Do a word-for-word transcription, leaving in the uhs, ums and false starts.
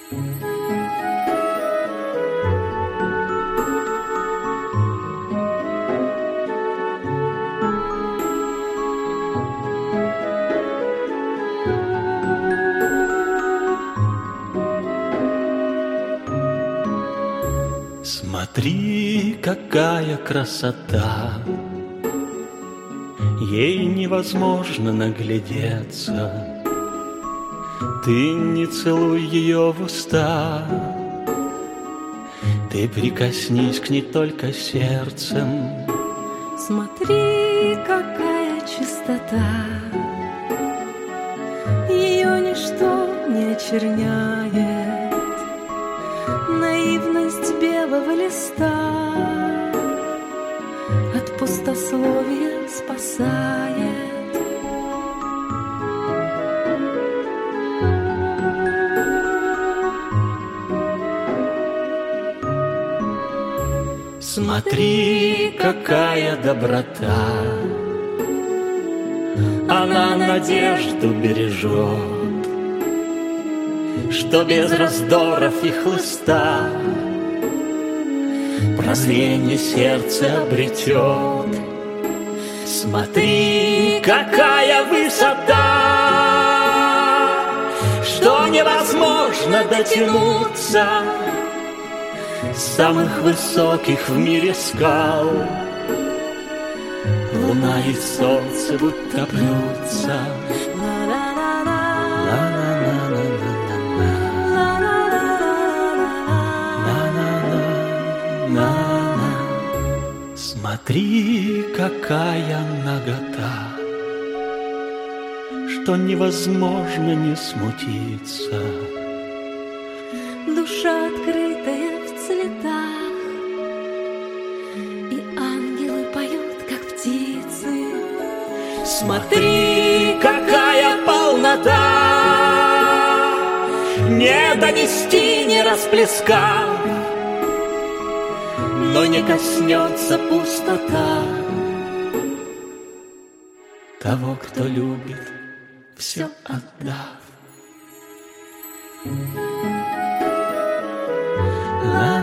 Смотри, какая красота, ей невозможно наглядеться. Ты не целуй ее в уста, ты прикоснись к ней только сердцем. Смотри, какая чистота, ее ничто не очерняет. Наивность белого листа от пустословия спасает. Смотри, какая доброта, она надежду бережет, что без раздоров и хлыста прозрение сердце обретет. Смотри, какая высота, что невозможно дотянуться самых высоких в мире скал. Луна и солнце будто бьются. Смотри, какая нагота, что невозможно не смутиться. Душа открытая в цветах, и ангелы поют, как птицы. Смотри, какая полнота, не донести, не расплескав, но не коснется пустота того, кто любит, все отдав. La